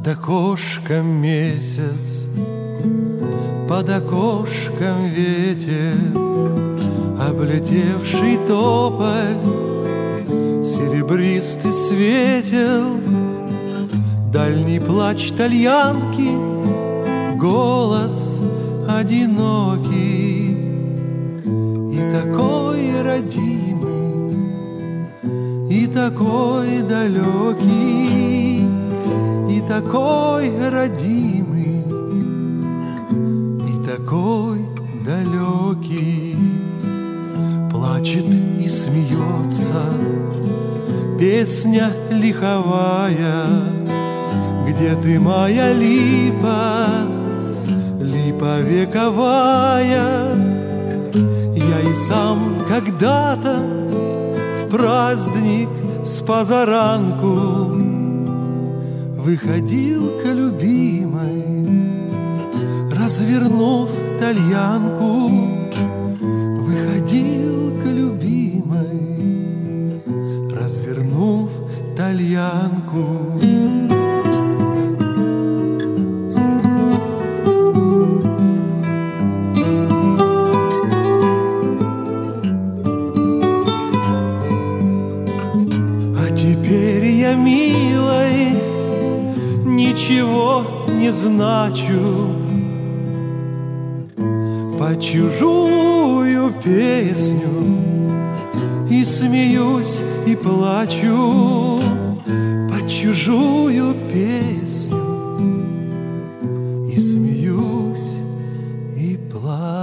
Под окошком месяц, под окошком ветер, облетевший тополь серебристый светел, дальний плач тальянки, голос одинокий и такой родимый, и такой далекий, и такой родимый, и такой далекий. Плачет и смеется песня лиховая. Где ты, моя липа, липа вековая? Я и сам когда-то в праздник с позаранку выходил к любимой, развернув тальянку. Выходил к любимой, развернув тальянку. А теперь я, милой, ничего не значу, под чужую песню и смеюсь, и плачу, под чужую песню и смеюсь, и плачу.